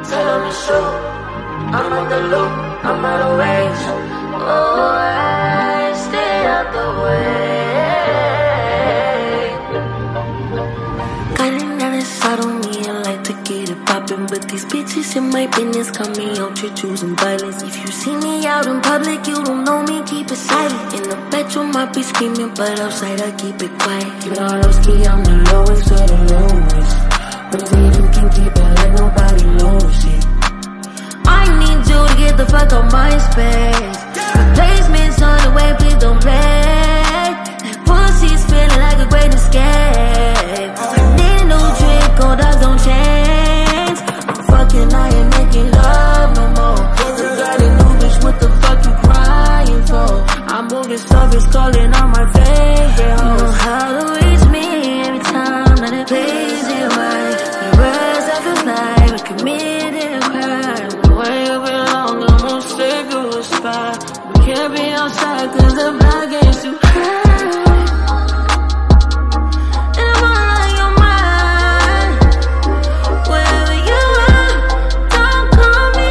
tell them to shoot. I'm out the loop, I'm out of range. Oh, I stay out the way. Got another side on me, I like to get it poppin', but these bitches in my business got me out here choosing violence. If you see me out in public, you don't know me, keep it silent. In the bedroom, I be screaming, but outside I keep it quiet. Keep it all low-key, I'm the lowest of the lowest. But if you can keep it like nobody knows it. I need you to get the fuck out my space. Replacements on the way, please don't play. That pussy's feeling like a great escape. I need a new trick, gold dogs don't change. I'm fucking, I ain't making love no more. You got a new bitch, what the fuck you crying for? I'm moving stuff, it's calling on my face. You know how to reach me every time that it plays it right. The words I feel like we committed a crime. Way up and long, I'm gonna stay to a spot. We can't be outside cause the block gets too high. And I'm all on your mind. Wherever you are, don't call me.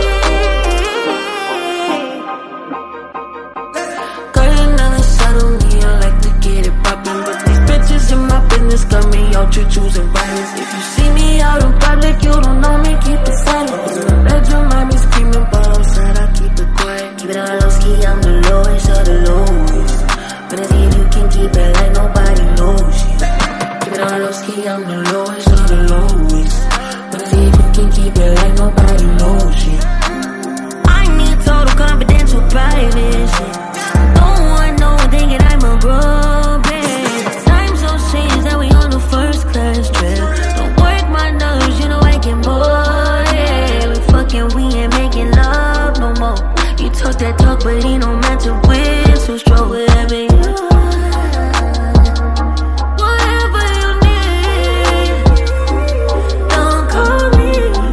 Got another side on me, I like to get it poppin', but these bitches in my business got me out here choosing violence. If you see me out in public, you don't know me, keep it silent. In the bedroom, I be screaming, but outside I keep it quiet. Keep it all low-key, I'm the lowest of the lowest. But I see if you can keep it like nobody knows it. Keep it all low-key, I'm the lowest of the lowest. But I see if you can keep it like nobody knows it. I need total confidential private shit. Don't want no one thinking I'm a broke bitch. Time so strange that we on the first class trip. Don't work my nerves, you know I get more. Yeah, we fucking, we ain't making love no more. You talk that talk, but it don't matter with. So strong, whatever you want, whatever you need. Don't call me,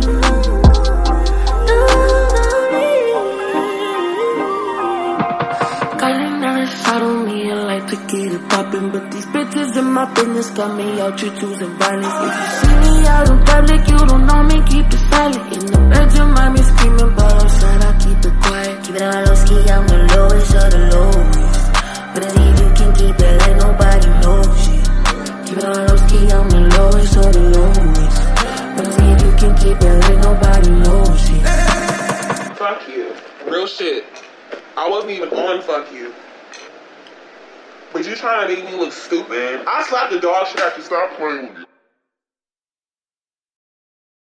don't call me. Got another side on me, I like to get it poppin', but these bitches in my business got me out here choosing violence. If you see me out in public, you don't know me, keep it silent. In the bedroom, I be screaming, but outside I keep it quiet. Keep it all low-key, I'm the lowest of the lowest. But I see if you can keep it like nobody knows it. Keep it all low-key, I'm the lowest of the lowest. But I see if you can keep it like nobody knows it. Fuck you. Real shit. I wasn't even on fuck you. But you trying to make me look stupid? I slapped the dog shit after you stop playing with you.